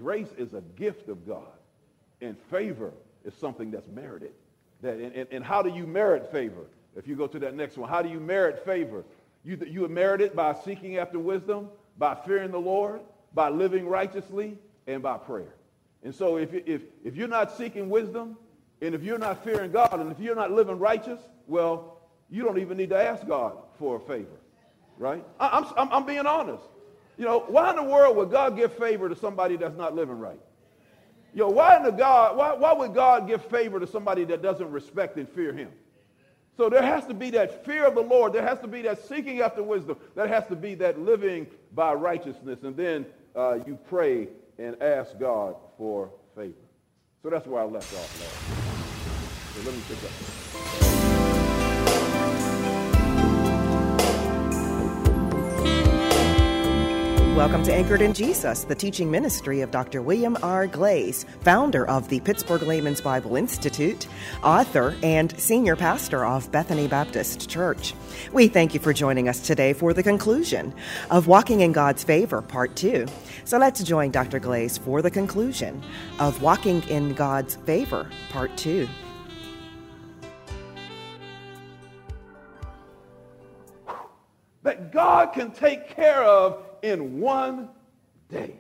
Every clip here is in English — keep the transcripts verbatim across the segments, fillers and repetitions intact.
grace is a gift of God, and favor is something that's merited. That and, and, and how do you merit favor? If you go to that next one, how do you merit favor? You you merit it by seeking after wisdom, by fearing the Lord, by living righteously, and by prayer. And so if if if you're not seeking wisdom, and if you're not fearing God, and if you're not living righteous, well, you don't even need to ask God for a favor, right? I, I'm, I'm I'm being honest. You know, why in the world would God give favor to somebody that's not living right? You know, why in the God why why would God give favor to somebody that doesn't respect and fear Him? So there has to be that fear of the Lord. There has to be that seeking after wisdom. There has to be that living by righteousness. And then uh, you pray and ask God for favor. So that's where I left off last. So let me pick up. Welcome to Anchored in Jesus, the teaching ministry of Doctor William R. Glaze, founder of the Pittsburgh Layman's Bible Institute, author and senior pastor of Bethany Baptist Church. We thank you for joining us today for the conclusion of Walking in God's Favor, Part two. So let's join Doctor Glaze for the conclusion of Walking in God's Favor, Part two. That God can take care of in one day.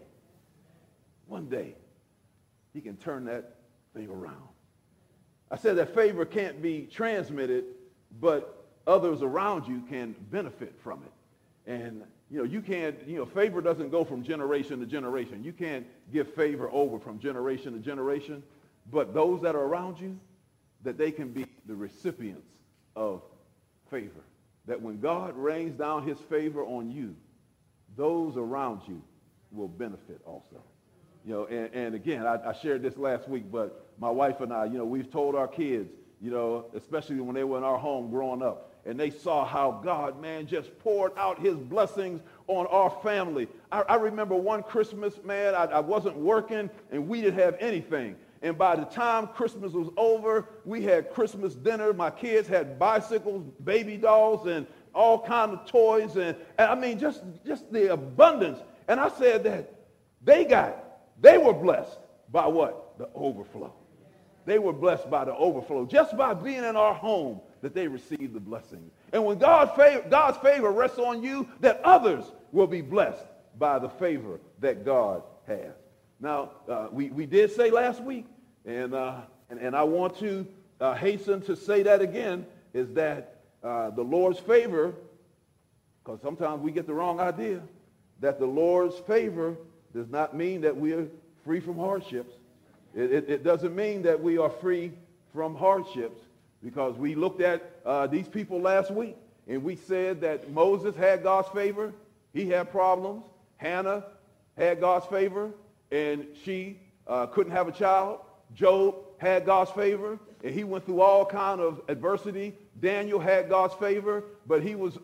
One day, He can turn that thing around. I said that favor can't be transmitted, but others around you can benefit from it. And, you know, you can't, you know, favor doesn't go from generation to generation. You can't give favor over from generation to generation, but those that are around you, that they can be the recipients of favor. That when God rains down His favor on you, those around you will benefit also. You know, and, and again, I, I shared this last week, but my wife and I, you know, we've told our kids, you know, especially when they were in our home growing up, and they saw how God, man, just poured out His blessings on our family. I, I remember one Christmas, man, I, I wasn't working, and we didn't have anything. And by the time Christmas was over, we had Christmas dinner. My kids had bicycles, baby dolls, and all kinds of toys. And, and I mean, just, just the abundance. And I said that they got, they were blessed by what? The overflow. They were blessed by the overflow. Just by being in our home, that they received the blessings. And when God favor, God's favor rests on you, that others will be blessed by the favor that God has. Now, uh, we, we did say last week, and, uh, and, and I want to uh, hasten to say that again, is that uh, the Lord's favor, because sometimes we get the wrong idea, that the Lord's favor does not mean that we are free from hardships. It, it, it doesn't mean that we are free from hardships, because we looked at uh, these people last week, and we said that Moses had God's favor. He had problems. Hannah had God's favor, and she uh, couldn't have a child. Job had God's favor, and he went through all kind of adversity. Daniel had God's favor, but he was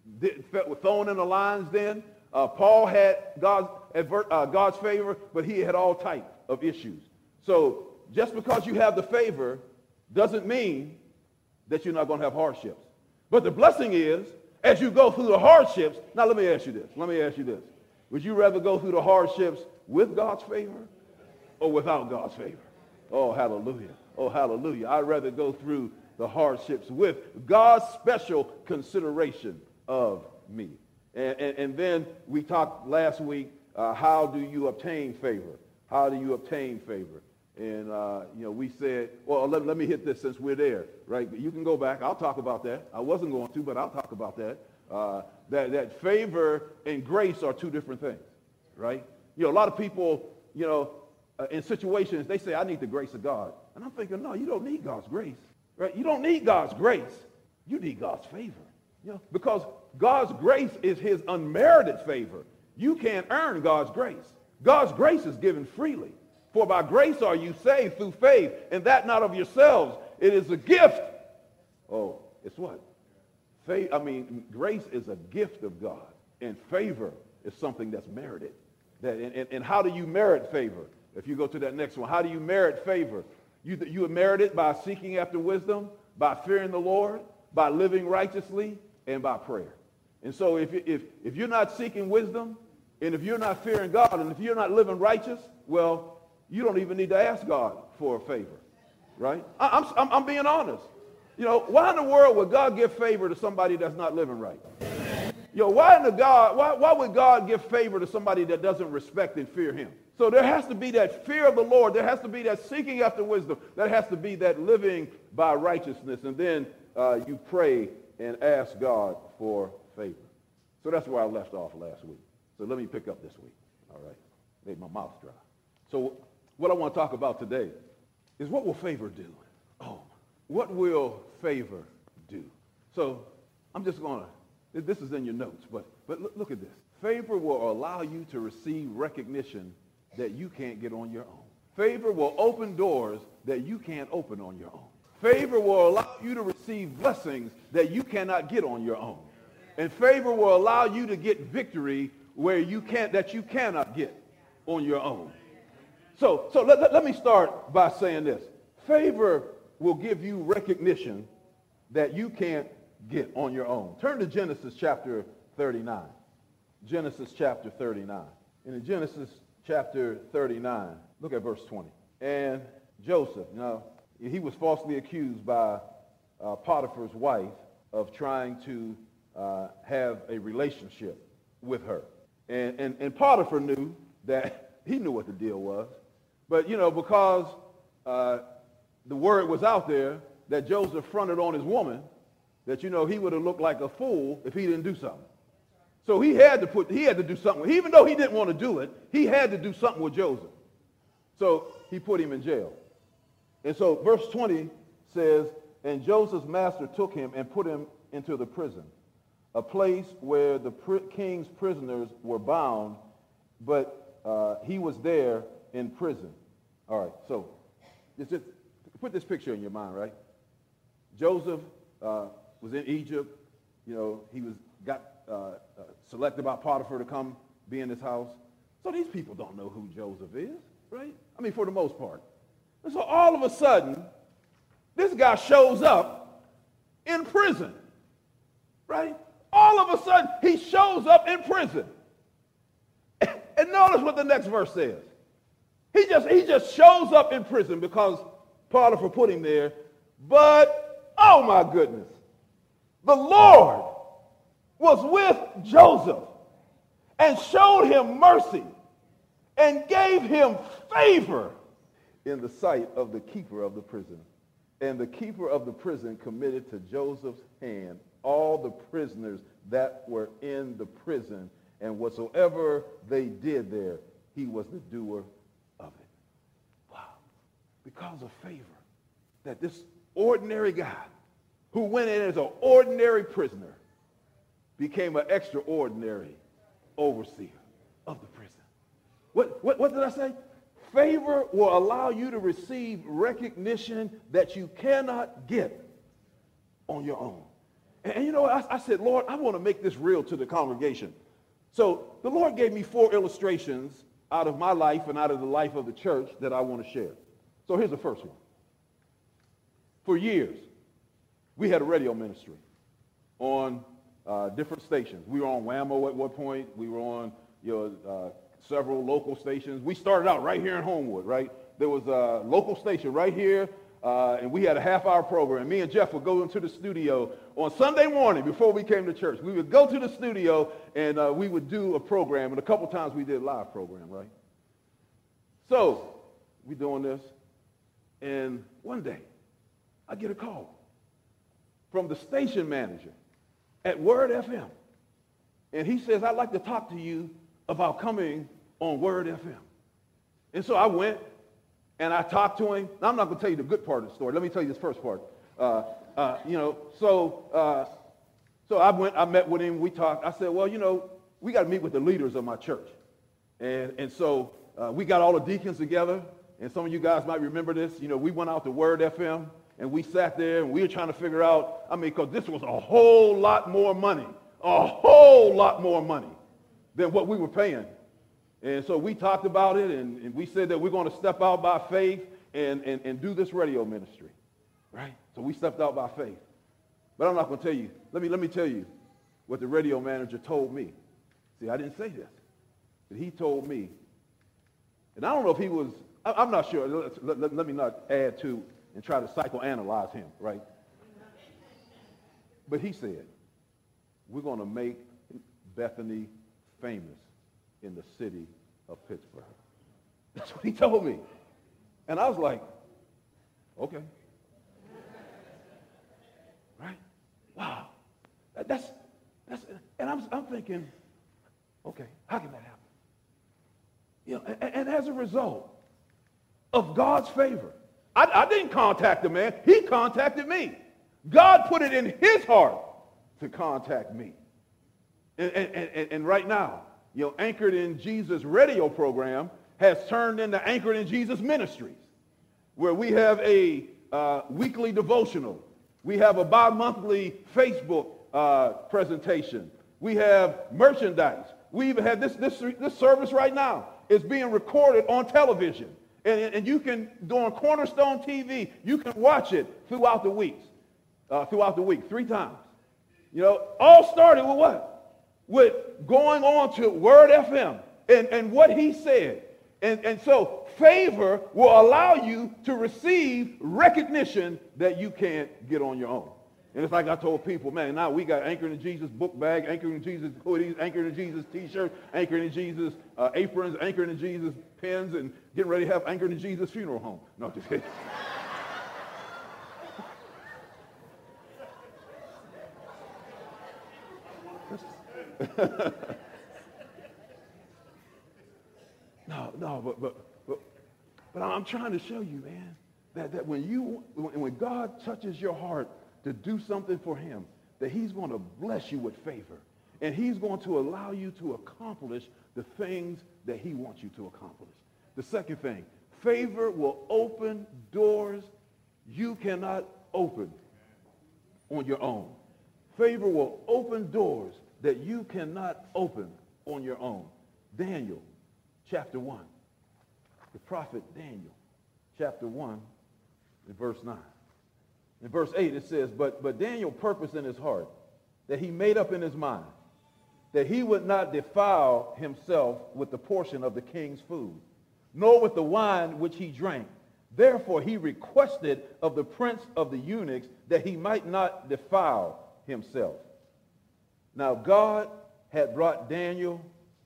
thrown in the lions then. Uh, Paul had God's, uh, God's favor, but he had all types of issues. So just because you have the favor doesn't mean that you're not going to have hardships. But the blessing is, as you go through the hardships, now let me ask you this. Let me ask you this. Would you rather go through the hardships with God's favor or without God's favor? Oh, hallelujah. Oh, hallelujah. I'd rather go through the hardships with God's special consideration of me. And, and, and then we talked last week, uh, how do you obtain favor? How do you obtain favor? And, uh, you know, we said, well, let, let me hit this since we're there, right? You can go back. I'll talk about that. I wasn't going to, but I'll talk about that. Uh, that, that favor and grace are two different things, right? You know, a lot of people, you know, uh, in situations, they say, I need the grace of God. And I'm thinking, no, you don't need God's grace, right? You don't need God's grace. You need God's favor, you know, because God's grace is His unmerited favor. You can't earn God's grace. God's grace is given freely. For by grace are you saved through faith, and that not of yourselves. It is a gift. Oh, it's what? Faith, I mean, grace is a gift of God, and favor is something that's merited. That, and, and, and how do you merit favor? If you go to that next one, how do you merit favor? You, you merit it by seeking after wisdom, by fearing the Lord, by living righteously, and by prayer. And so if, if, if you're not seeking wisdom, and if you're not fearing God, and if you're not living righteous, well, you don't even need to ask God for a favor, right? I, I'm, I'm, I'm being honest. You know, why in the world would God give favor to somebody that's not living right? You know, why in the God, why, why would God give favor to somebody that doesn't respect and fear him? So there has to be that fear of the Lord. There has to be that seeking after wisdom. There has to be that living by righteousness. And then uh, you pray and ask God for favor. So that's where I left off last week. So let me pick up this week. All right. Made my mouth dry. So what I want to talk about today is, what will favor do? Oh, what will favor do? So I'm just going to, this is in your notes, but, but look, look at this. Favor will allow you to receive recognition that you can't get on your own. Favor will open doors that you can't open on your own. Favor will allow you to receive blessings that you cannot get on your own. And favor will allow you to get victory where you can't, that you cannot get on your own. So, so let, let, let me start by saying this. Favor will give you recognition that you can't get on your own. Turn to Genesis chapter thirty-nine. Genesis chapter thirty-nine. And in Genesis chapter thirty-nine, look at verse twenty. And Joseph, you know, he was falsely accused by uh, Potiphar's wife of trying to uh, have a relationship with her. And, and, and Potiphar knew that, he knew what the deal was. But, you know, because uh, the word was out there that Joseph fronted on his woman, that, you know, he would have looked like a fool if he didn't do something. So he had to put, he had to do something. Even though he didn't want to do it, he had to do something with Joseph. So he put him in jail. And so verse twenty says, and Joseph's master took him and put him into the prison, a place where the pr- king's prisoners were bound, but uh, he was there in prison. All right, so just, just put this picture in your mind, right? Joseph uh, was in Egypt. You know, he was got uh, uh, selected by Potiphar to come be in his house. So these people don't know who Joseph is, right? I mean, for the most part. And so all of a sudden, this guy shows up in prison, right? All of a sudden, he shows up in prison. And notice what the next verse says. He just, he just shows up in prison because Potiphar put him there. But, oh my goodness, the Lord was with Joseph and showed him mercy and gave him favor in the sight of the keeper of the prison. And the keeper of the prison committed to Joseph's hand all the prisoners that were in the prison, and whatsoever they did there, he was the doer of it. Wow. Because of favor, that this ordinary guy who went in as an ordinary prisoner became an extraordinary overseer of the prison. What, what, what did I say? Favor will allow you to receive recognition that you cannot get on your own. And, and you know, I, I said, Lord, I want to make this real to the congregation. So the Lord gave me four illustrations out of my life and out of the life of the church that I want to share. So here's the first one. For years, we had a radio ministry on uh, different stations. We were on Whammo at one point. We were on, you know, uh, several local stations. We started out right here in Homewood, right? There was a local station right here, uh, and we had a half-hour program. Me and Jeff would go into the studio on Sunday morning before we came to church. We would go to the studio, and uh, we would do a program, and a couple times we did a live program, right? So we doing this, and one day I get a call from the station manager at Word F M, and he says, I'd like to talk to you about coming on Word F M. And so I went and I talked to him. Now, I'm not going to tell you the good part of the story. Let me tell you this first part. Uh, uh, you know, so uh, so I went, I met with him. We talked. I said, well, you know, we got to meet with the leaders of my church. And, and so uh, we got all the deacons together. And some of you guys might remember this. You know, we went out to Word F M and we sat there and we were trying to figure out, I mean, because this was a whole lot more money, a whole lot more money than what we were paying. And so we talked about it, and, and we said that we're going to step out by faith and, and, and do this radio ministry, right? So we stepped out by faith. But I'm not going to tell you. Let me, let me tell you what the radio manager told me. See, I didn't say this, but he told me, And I don't know if he was, I, I'm not sure. Let, let, let me not add to and try to psychoanalyze him, right? But he said, we're going to make Bethany famous in the city of Pittsburgh. That's what he told me. And I was like, okay. Right? Wow. That, that's, that's, and I'm, I'm thinking, okay, how can that happen? You know, and, and as a result of God's favor, I, I didn't contact the man. He contacted me. God put it in his heart to contact me. And, and, and, and right now, you know, Anchored in Jesus radio program has turned into Anchored in Jesus Ministries, where we have a uh, weekly devotional. We have a bi-monthly Facebook uh, presentation. We have merchandise. We even have this, this, this service right now is being recorded on television. And, and you can, on Cornerstone T V, you can watch it throughout the weeks, uh, throughout the week, three times. You know, all started with what? With going on to Word F M and, and what he said. And, and so favor will allow you to receive recognition that you can't get on your own. And it's like I told people, man, now we got Anchored in Jesus book bag, Anchored in Jesus hoodies, Anchored in Jesus t-shirts, Anchored in Jesus uh, aprons, Anchored in Jesus pens, and getting ready to have Anchored in Jesus funeral home. No, just kidding. no, no, but, but but but I'm trying to show you, man, that, that when you when, when God touches your heart to do something for him, that he's going to bless you with favor. And he's going to allow you to accomplish the things that he wants you to accomplish. The second thing, favor will open doors you cannot open on your own. Favor will open doors that you cannot open on your own. Daniel, chapter one. The prophet Daniel, chapter one, in verse nine. In verse eight, it says, but, but Daniel purposed in his heart that he made up in his mind that he would not defile himself with the portion of the king's food, nor with the wine which he drank. Therefore he requested of the prince of the eunuchs that he might not defile himself. Now God had brought Daniel,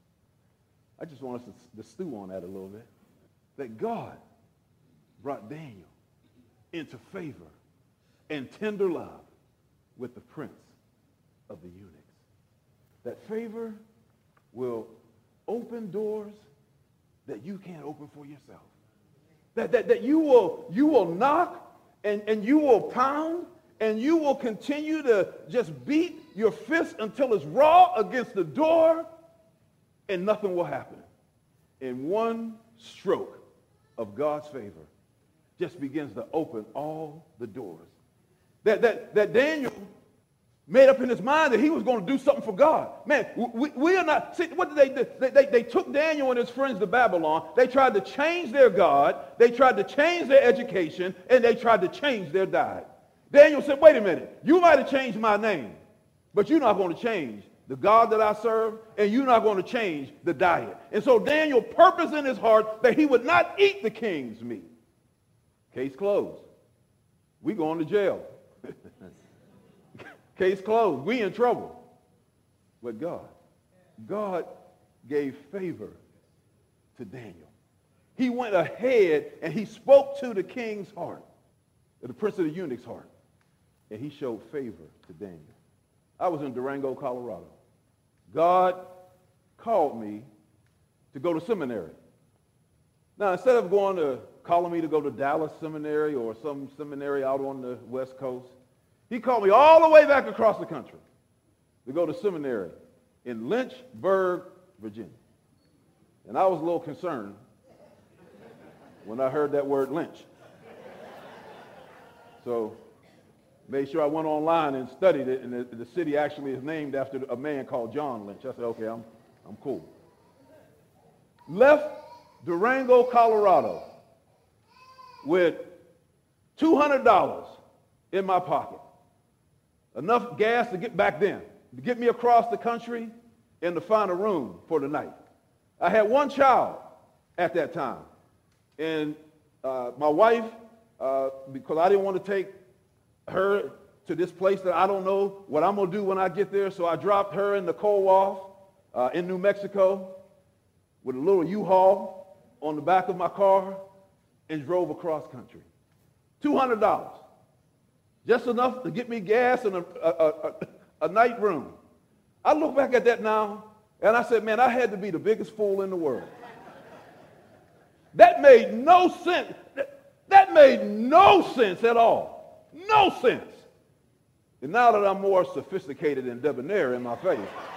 I just want us to, to stew on that a little bit, that God brought Daniel into favor and tender love with the prince of the eunuchs. That favor will open doors that you can't open for yourself. That, that, that you will you will knock and, and you will pound and you will continue to just beat your fist until it's raw against the door and nothing will happen. In one stroke of God's favor just begins to open all the doors. That, that, that Daniel made up in his mind that he was going to do something for God. Man, we, we are not, see, what did they do? They, they, they took Daniel and his friends to Babylon. They tried to change their God. They tried to change their education. And they tried to change their diet. Daniel said, wait a minute. You might have changed my name, but you're not going to change the God that I serve, and you're not going to change the diet. And so Daniel purposed in his heart that he would not eat the king's meat. Case closed. We going to jail. Case closed. We in trouble. But God, God gave favor to Daniel. He went ahead and he spoke to the king's heart, to the prince of the eunuch's heart, and he showed favor to Daniel. I was in Durango, Colorado. God called me to go to seminary. Now, instead of going to calling me to go to Dallas Seminary or some seminary out on the West Coast, he called me all the way back across the country to go to seminary in Lynchburg, Virginia. And I was a little concerned when I heard that word lynch. So made sure I went online and studied it, and the, the city actually is named after a man called John Lynch. I said, okay, I'm, I'm cool. Left Durango, Colorado with two hundred dollars in my pocket. Enough gas to get back then, to get me across the country and to find a room for the night. I had one child at that time. And uh, my wife, uh, because I didn't want to take her to this place that I don't know what I'm going to do when I get there, so I dropped her in the Colwall uh, in New Mexico with a little U-Haul on the back of my car and drove across country. two hundred dollars. Just enough to get me gas and a, a, a, a night room. I look back at that now, and I said, man, I had to be the biggest fool in the world. That made no sense. That made no sense at all. No sense. And now that I'm more sophisticated and debonair in my faith,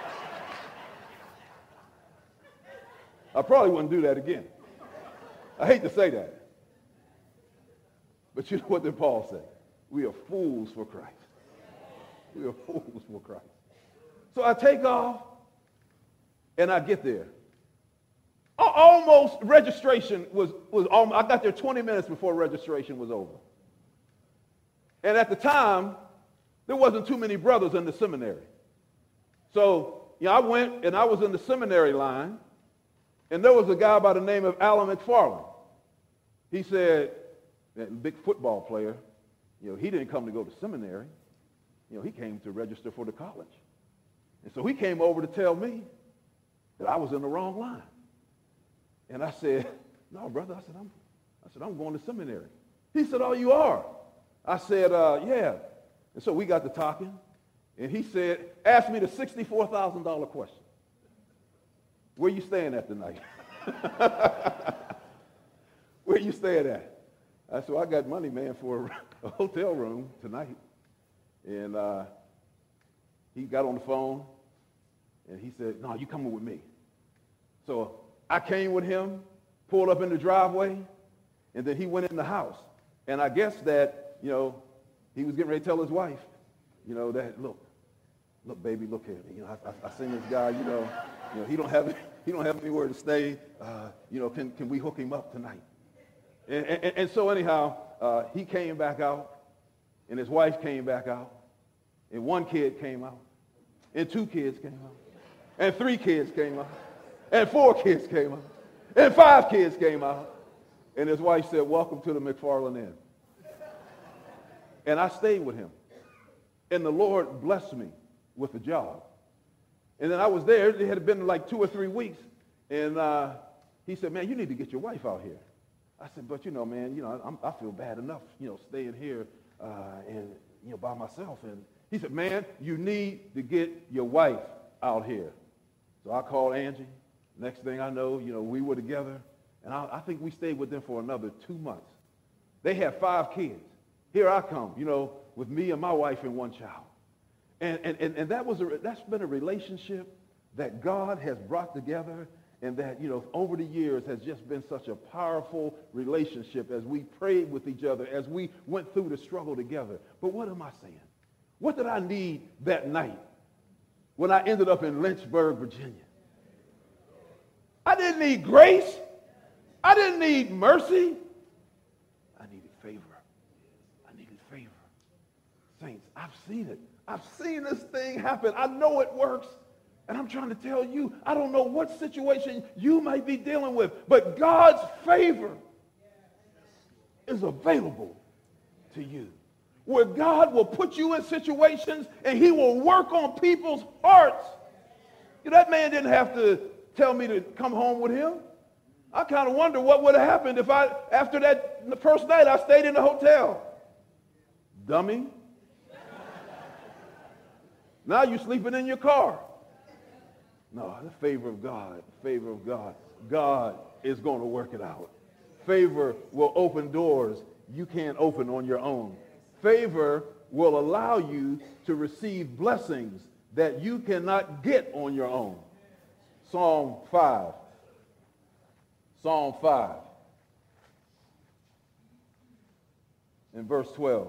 I probably wouldn't do that again. I hate to say that. But you know what did Paul say? We are fools for Christ. We are fools for Christ. So I take off, and I get there. Almost registration was, was almost, I got there twenty minutes before registration was over. And at the time, there wasn't too many brothers in the seminary. So, you know, I went, and I was in the seminary line, and there was a guy by the name of Alan McFarland. He said, that big football player, you know, he didn't come to go to seminary. You know, he came to register for the college. And so he came over to tell me that I was in the wrong line. And I said, no, brother. I said, I'm, I said, I'm going to seminary. He said, oh, you are? I said, uh, yeah. And so we got to talking, and he said, ask me the sixty-four thousand dollars question. Where you staying at tonight? Where you staying at? I said, well, I got money, man, for a hotel room tonight. And uh, he got on the phone, and he said, no, you coming with me. So I came with him, pulled up in the driveway, and then he went in the house. And I guess that, you know, he was getting ready to tell his wife, you know, that, look, look, baby, look here. You know, I, I, I seen this guy, you know, you know, he don't have, he don't have anywhere to stay. Uh, you know, can, can we hook him up tonight? And, and, and so anyhow, uh, he came back out, and his wife came back out, and one kid came out, and two kids came out, and three kids came out, and four kids came out, and five kids came out, and his wife said, welcome to the McFarland Inn. And I stayed with him, and the Lord blessed me with a job. And then I was there. It had been like two or three weeks, and uh, he said, man, you need to get your wife out here. I said, but, you know, man, you know, I'm, I feel bad enough, you know, staying here uh, and, you know, by myself. And he said, man, you need to get your wife out here. So I called Angie. Next thing I know, you know, we were together. And I, I think we stayed with them for another two months. They had five kids. Here I come, you know, with me and my wife and one child. And, and, and, and that was a, that's been a relationship that God has brought together, and that, you know, over the years has just been such a powerful relationship as we prayed with each other, as we went through the struggle together. But what am I saying? What did I need that night when I ended up in Lynchburg, Virginia? I didn't need grace. I didn't need mercy. I needed favor. I needed favor. Saints, I've seen it. I've seen this thing happen. I know it works. And I'm trying to tell you, I don't know what situation you might be dealing with, but God's favor is available to you. Where God will put you in situations and he will work on people's hearts. You know, that man didn't have to tell me to come home with him. I kind of wonder what would have happened if I, after that the first night, I stayed in the hotel. Dummy. Now you're sleeping in your car. No, the favor of God, favor of God. God is going to work it out. Favor will open doors you can't open on your own. Favor will allow you to receive blessings that you cannot get on your own. Psalm five. Psalm five. In verse twelve.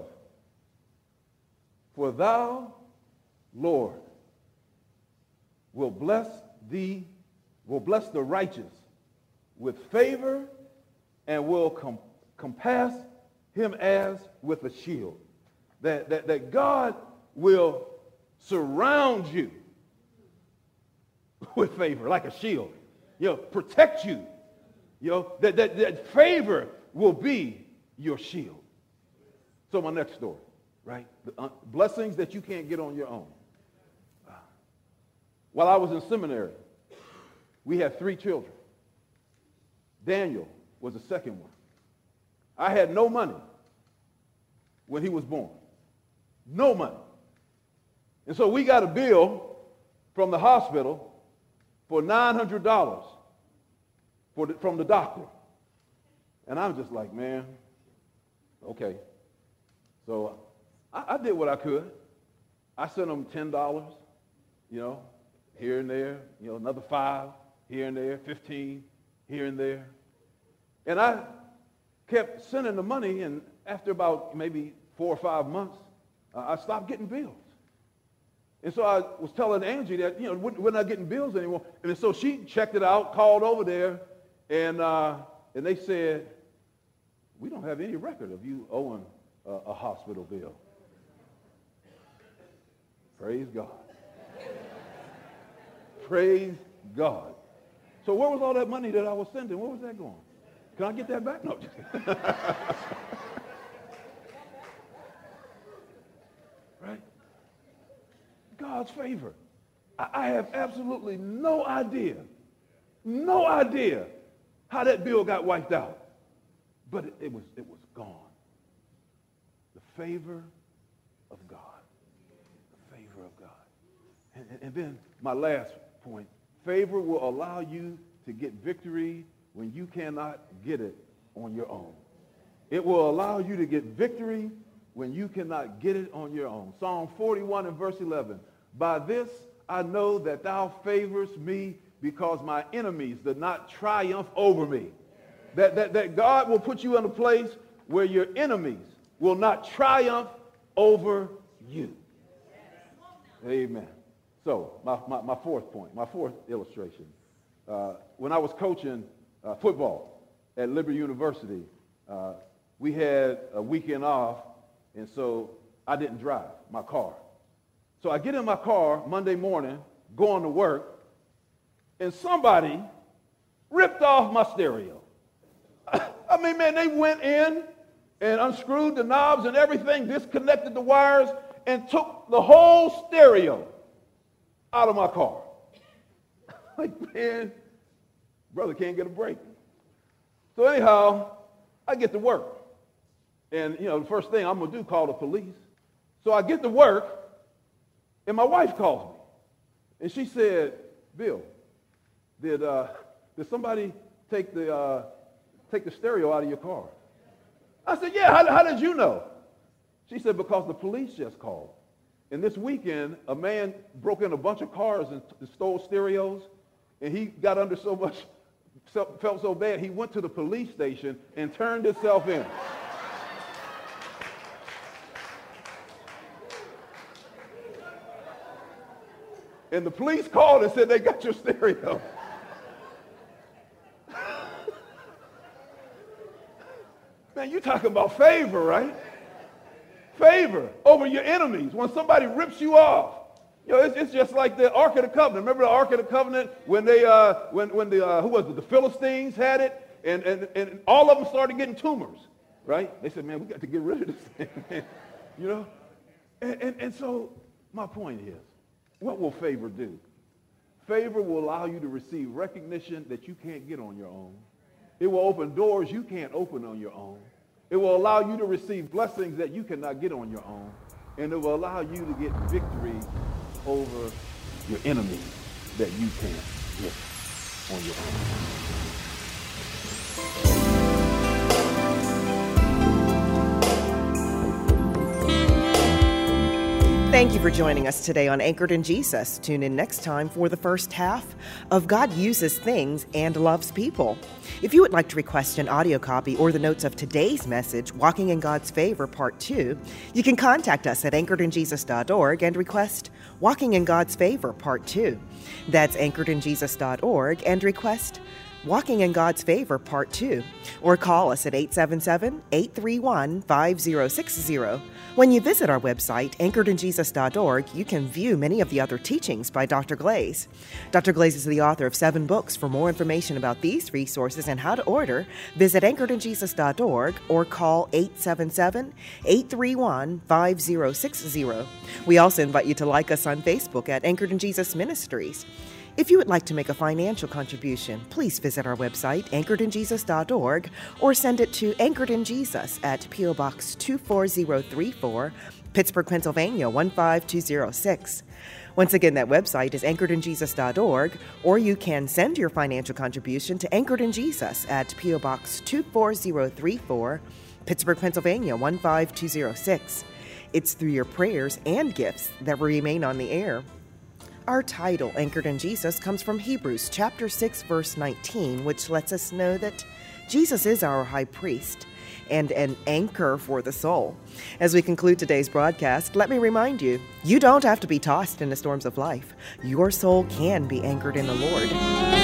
For thou, Lord, will bless thee, will bless the righteous with favor, and will com- compass him as with a shield. That, that, that God will surround you with favor, like a shield. You know, protect you You know, that, that, that favor will be your shield. So my next story, right? The uh, blessings that you can't get on your own. Uh, while I was in seminary, we had three children. Daniel was the second one. I had no money when he was born. No money. And so we got a bill from the hospital for nine hundred dollars for the, from the doctor. And I'm just like, man, okay. So I, I did what I could. I sent them ten dollars, you know, here and there, you know, another five here and there, fifteen here and there. And I kept sending the money, and after about maybe four or five months, uh, I stopped getting bills. And so I was telling Angie that, you know, we're, we're not getting bills anymore. And so she checked it out, called over there, and uh, and they said, we don't have any record of you owing a, a hospital bill. Praise God. Praise God. So where was all that money that I was sending? Where was that going? Can I get that back? No. Right? God's favor. I, I have absolutely no idea, no idea how that bill got wiped out. But it, it was it was gone. The favor of God. The favor of God. And, and, and then my last point. Favor will allow you to get victory when you cannot get it on your own. It will allow you to get victory when you cannot get it on your own. Psalm forty-one and verse eleven. By this I know that thou favorest me, because my enemies did not triumph over me. That, that, that God will put you in a place where your enemies will not triumph over you. Amen. So my, my, my fourth point, my fourth illustration. Uh, when I was coaching uh, football at Liberty University, uh, we had a weekend off, and so I didn't drive my car. So I get in my car Monday morning, going to work, and somebody ripped off my stereo. I mean, man, they went in and unscrewed the knobs and everything, disconnected the wires, and took the whole stereo out of my car. Like, man, brother can't get a break. So anyhow, I get to work. And, you know, the first thing I'm going to do, call the police. So I get to work, and my wife calls me. And she said, Bill, did uh, did somebody take the uh, take the stereo out of your car? I said, yeah, how, how did you know? She said, because the police just called. And this weekend, a man broke in a bunch of cars and t- stole stereos, and he got under so much, so, felt so bad, he went to the police station and turned himself in. And the police called and said they got your stereo. Man, you talking about favor, right? Favor over your enemies. When somebody rips you off, you know, it's, it's just like the Ark of the Covenant. Remember the Ark of the Covenant when they, uh, when when the uh, who was it? The Philistines had it, and and and all of them started getting tumors, right? They said, man, we got to get rid of this thing, you know. And, and and so my point is, what will favor do? Favor will allow you to receive recognition that you can't get on your own. It will open doors you can't open on your own. It will allow you to receive blessings that you cannot get on your own. And it will allow you to get victory over your enemies that you can't get on your own. Thank you for joining us today on Anchored in Jesus. Tune in next time for the first half of God Uses Things and Loves People. If you would like to request an audio copy or the notes of today's message, Walking in God's Favor, Part two, you can contact us at anchored in jesus dot org and request Walking in God's Favor, Part two. That's anchored in jesus dot org and request Walking in God's Favor, Part two, or call us at eight seven seven, eight three one, five zero six zero. When you visit our website, anchored in jesus dot org, you can view many of the other teachings by Doctor Glaze. Doctor Glaze is the author of seven books. For more information about these resources and how to order, visit anchored in jesus dot org or call eight seven seven, eight three one, five zero six zero. We also invite you to like us on Facebook at Anchored in Jesus Ministries. If you would like to make a financial contribution, please visit our website, anchored in jesus dot org, or send it to Anchored in Jesus at P O. Box two four zero three four, Pittsburgh, Pennsylvania one five two zero six. Once again, that website is anchored in jesus dot org, or you can send your financial contribution to Anchored in Jesus at P O. Box two four zero three four, Pittsburgh, Pennsylvania one five two zero six. It's through your prayers and gifts that we remain on the air. Our title, Anchored in Jesus, comes from Hebrews chapter six, verse nineteen, which lets us know that Jesus is our high priest and an anchor for the soul. As we conclude today's broadcast, let me remind you, you don't have to be tossed in the storms of life. Your soul can be anchored in the Lord.